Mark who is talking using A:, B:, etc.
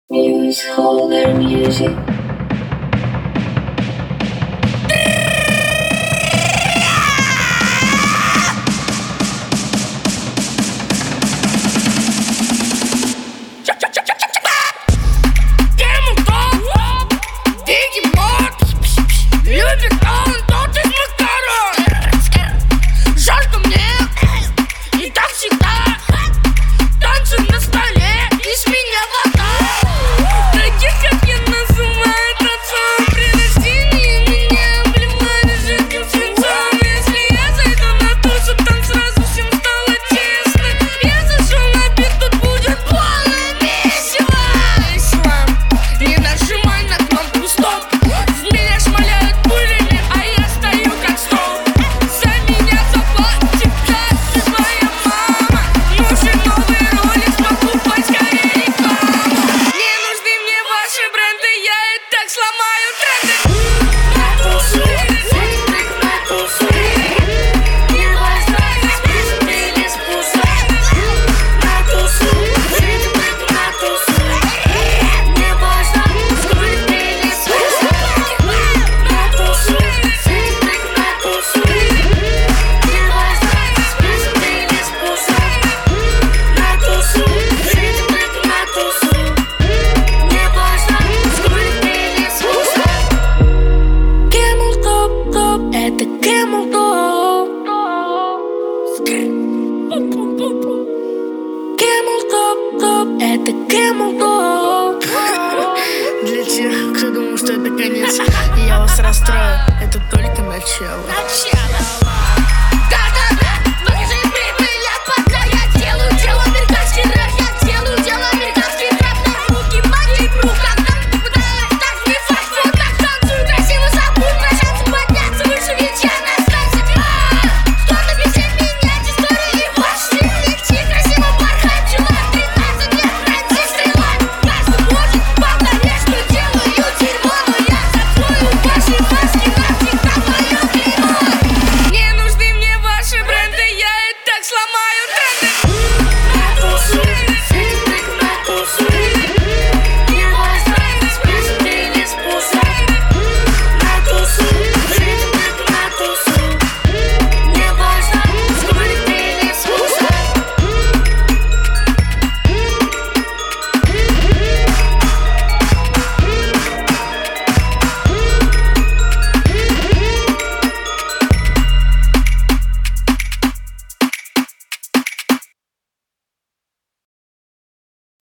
A: Use holder music.
B: Любит он тот из макарон. Жарко мне, и так всегда. Танцы на столе, из меня вода. Таких, как я, называют отцом. При рождении меня обливали жидким свинцом. Если я зайду на тусу, там сразу всем стало тесно. Я зашел на бит, тут будет полное месиво. Не нажимай на кнопку стоп. В меня шмаляют пулями, а я стою как стол. За меня заплатит каждый моя мама. Нужен новый ролик, покупать скорее рекламу. Не нужны мне ваши бренды, я и так сломаю тренды. На тусу, на тусу. Не важно, список или спуск. На тусу, на тусу. Не важно, сколько или спуск. На тусу, на тусу. Не важно, список или спуск. На тусу, на тусу. Не важно, сколько или спуск. Camel Top, топ, это Camel Top. Camel Top, топ, это Camel Top.
C: Для тех, кто думал, что это конец, я вас расстрою. Это только начало.
B: Начало.